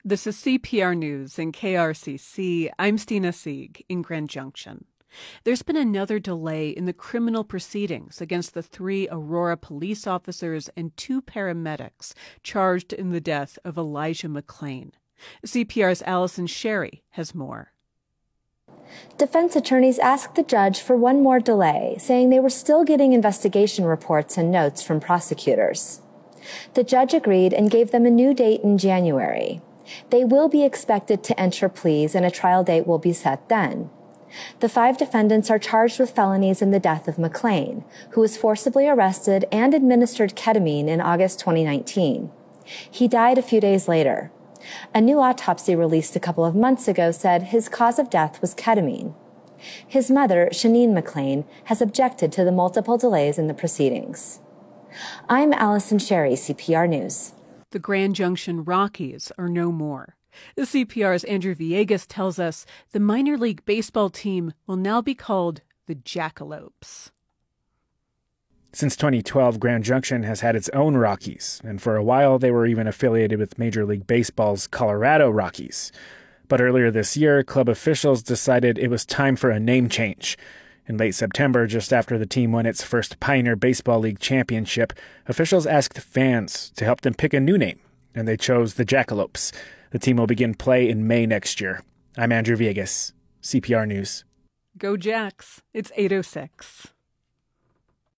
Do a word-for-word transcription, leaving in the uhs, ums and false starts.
This is C P R News and K R C C. I'm Stina Sieg in Grand Junction. There's been another delay in the criminal proceedings against the three Aurora police officers and two paramedics charged in the death of Elijah McClain. C P R's Allison Sherry has more. Defense attorneys asked the judge for one more delay, saying they were still getting investigation reports and notes from prosecutors. The judge agreed and gave them a new date in January. They will be expected to enter pleas, and a trial date will be set then. The five defendants are charged with felonies in the death of McClain, who was forcibly arrested and administered ketamine in August twenty nineteen. He died a few days later. A new autopsy released a couple of months ago said his cause of death was ketamine. His mother, Shanine McClain, has objected to the multiple delays in the proceedings. I'm Allison Sherry, C P R News. The Grand Junction Rockies are no more. The C P R's Andrew Villegas tells us the minor league baseball team will now be called the Jackalopes. Since twenty twelve, Grand Junction has had its own Rockies, and for a while they were even affiliated with Major League Baseball's Colorado Rockies. But earlier this year, club officials decided it was time for a name change. In late September, just after the team won its first Pioneer Baseball League championship, officials asked fans to help them pick a new name, and they chose the Jackalopes. The team will begin play in May next year. I'm Andrew Villegas, C P R News. Go Jacks. It's eight oh six.